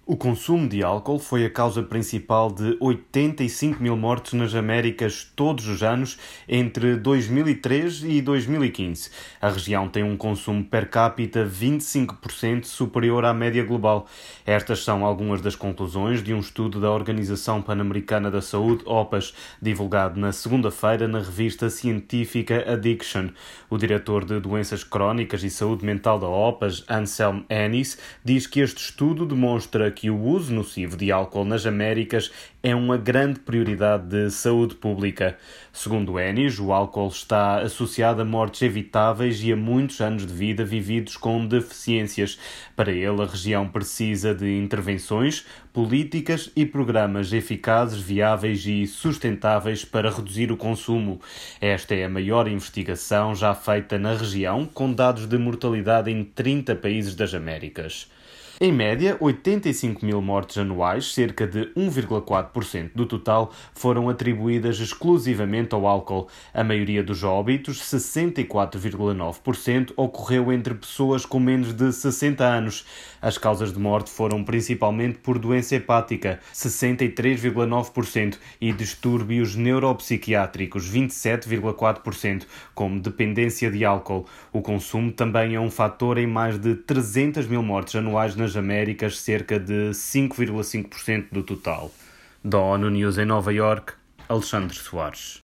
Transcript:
O consumo de álcool foi a causa principal de 85 mil mortes nas Américas todos os anos entre 2003 e 2015. A região tem um consumo per capita 25% superior à média global. Estas são algumas das conclusões de um estudo da Organização Pan-Americana da Saúde, OPAS, divulgado na segunda-feira na revista científica Addiction. O diretor de Doenças Crónicas e Saúde Mental da OPAS, Anselm Ennis, diz que este estudo demonstra que o uso nocivo de álcool nas Américas é uma grande prioridade de saúde pública. Segundo Ennis, o álcool está associado a mortes evitáveis e a muitos anos de vida vividos com deficiências. Para ele, a região precisa de intervenções, políticas e programas eficazes, viáveis e sustentáveis para reduzir o consumo. Esta é a maior investigação já feita na região, com dados de mortalidade em 30 países das Américas. Em média, 85 mil mortes anuais, cerca de 1,4% do total, foram atribuídas exclusivamente ao álcool. A maioria dos óbitos, 64,9%, ocorreu entre pessoas com menos de 60 anos. As causas de morte foram principalmente por doença hepática, 63,9%, e distúrbios neuropsiquiátricos, 27,4%, como dependência de álcool. O consumo também é um fator em mais de 300 mil mortes anuais nas Américas, cerca de 5,5% do total. Da ONU News em Nova Iorque, Alexandre Soares.